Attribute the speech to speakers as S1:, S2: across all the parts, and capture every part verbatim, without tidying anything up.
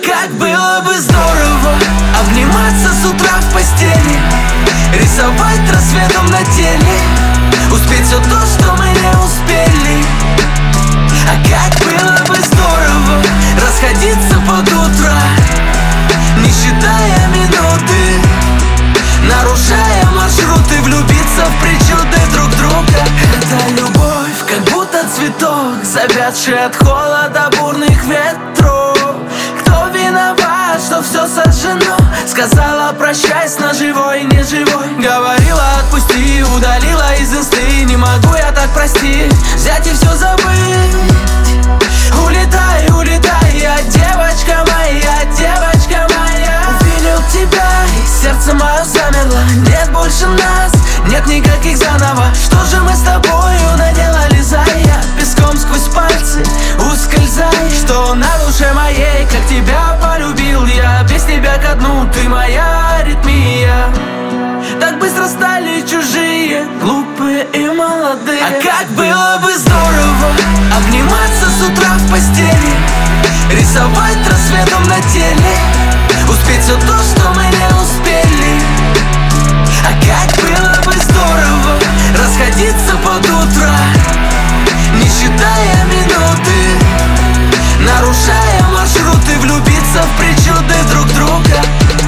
S1: как было бы здорово обниматься с утра в постели, рисовать рассветом на теле, успеть все то, что мы не успели. А как было бы здорово расходиться под утро, не считая минуты, нарушая маршруты, влюбиться в причуды друг друга. Это любовь, как будто цветок, завядший от холода бурных ветров. Кто виноват, что все сожжено? Сказала прощай с ножевой и неживой. Говорила отпусти, удалила из инсты. Не могу я так простить, взять и все забыть. Улетай, улетай, я девочка моя, девочка моя. Увидел тебя, и сердце мое замерло. Нет больше нас, нет никаких заново. Что же мы с тобою наделали, зая? Песком сквозь пальцы ускользай. Что на душе моей, как тебя полюбил я. Без тебя ко дну, ты моя аритмия. Так быстро стали чужие, глупые и молодые. А как было бы здорово обниматься с утра в постели, рисовать рассветом на теле, успеть все то, что мы не успели. А как было бы здорово расходиться под утро, не считая минуты, нарушая маршруты, влюбиться в причуды друг друга.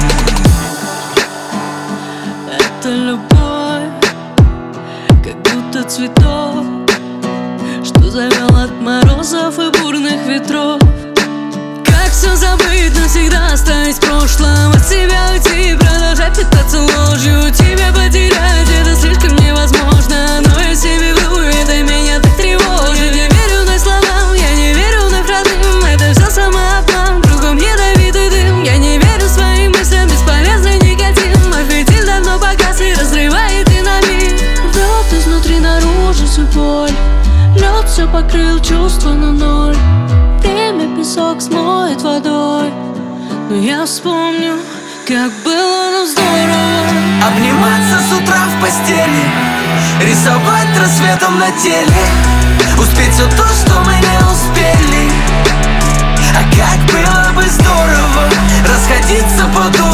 S2: Это любовь, как будто цветок, что завел от морозов и бурных ветров. Как все забыть, навсегда оставить в прошлом, от себя уйти, продолжать питаться ложью. Тебя потерять, это слишком невозможно, но я себе вру, это меня так тревожит. Я не верю на словам, я не верю на родным, это все самообман, кругом ядовитый дым. Я не верю своим мыслям, бесполезный никотин. Мой фитиль давно погас и разрывает динамит. Рвет изнутри наружу всю боль, лед все покрыл чувства на ноль. Время песок смоет водой, но я вспомню, как было нам здорово
S1: обниматься с утра в постели, рисовать рассветом на теле, успеть все то, что мы не успели. А как было бы здорово расходиться под утро,